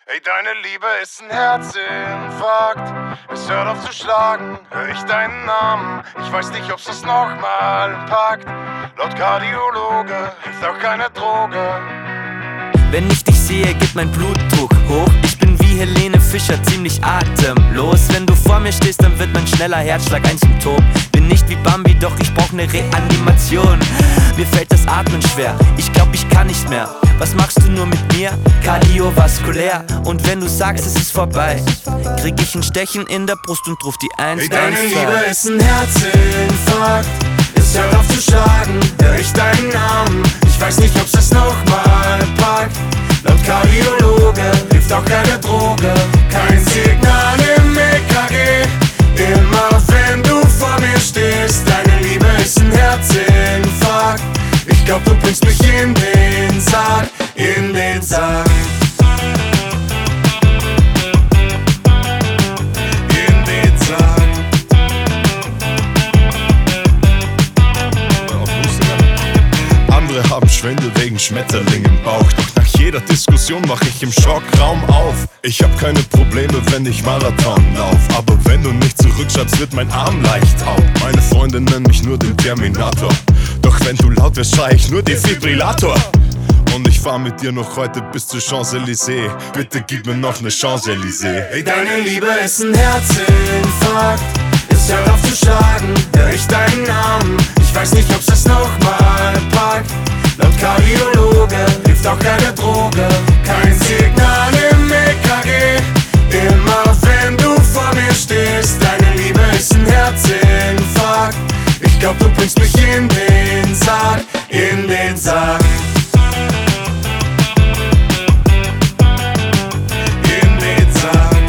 Ey, deine Liebe ist ein Herzinfarkt. Es hört auf zu schlagen, hör ich deinen Namen. Ich weiß nicht, ob's uns nochmal packt. Laut Kardiologe hilft auch keine Droge. Wenn ich dich sehe, geht mein Blutdruck hoch. Ich bin wie Helene Fischer, ziemlich atemlos. Wenn du vor mir stehst, dann wird mein schneller Herzschlag ein Symptom. Bin nicht wie Bambi, doch ich brauch ne Reanimation. Mir fällt das Atmen schwer, ich glaub, ich kann nicht mehr. Was machst du nur mit mir? Kardiovaskulär. Und wenn du sagst, es ist vorbei, krieg ich ein Stechen in der Brust und ruf die 112. Ey, deine Liebe ist ein Herzinfarkt. Es hört auf zu schlagen, hör ich deinen Namen. Ich weiß nicht, ob's es nochmal packt. Laut Kardiologe hilft auch keine Droge. Kein Signal im EKG. Immer wenn du vor mir stehst, deine Liebe ist ein Herzinfarkt. Ich glaub, du bringst mich in den Sarg, in den Sarg. In den Sarg. Andere haben Schwindel wegen Schmetterling im Bauch. Doch nach jeder Diskussion mach ich im Schockraum auf. Ich hab keine Probleme, wenn ich Marathon lauf. Aber wenn du nicht zurückschreibst, wird mein Arm leicht taub. Meine Freunde nennen mich nur den Terminator. Doch wenn du laut wirst, schrei ich nur Defibrillator. Und ich fahr mit dir noch heute bis zur Champs-Élysées. Bitte gib mir noch ne Chance, Elysée. Ey, deine Liebe ist ein Herzinfarkt. Es hört auf zu schlagen, hör ich deinen Namen. Ich weiß nicht, ob's es nochmal packt. Laut Kardiologe hilft auch keine Droge. Kein Signal im EKG. Immer wenn du vor mir stehst, deine Liebe ist ein Herzinfarkt. Ich glaub, du bringst mich in den Sarg, in den Sarg. In den Sarg.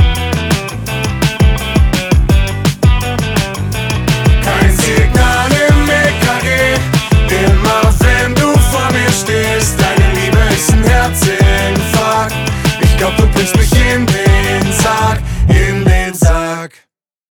Kein Signal im EKG. Immer wenn du vor mir stehst, deine Liebe ist ein Herzinfarkt. Ich glaub, du bringst mich in den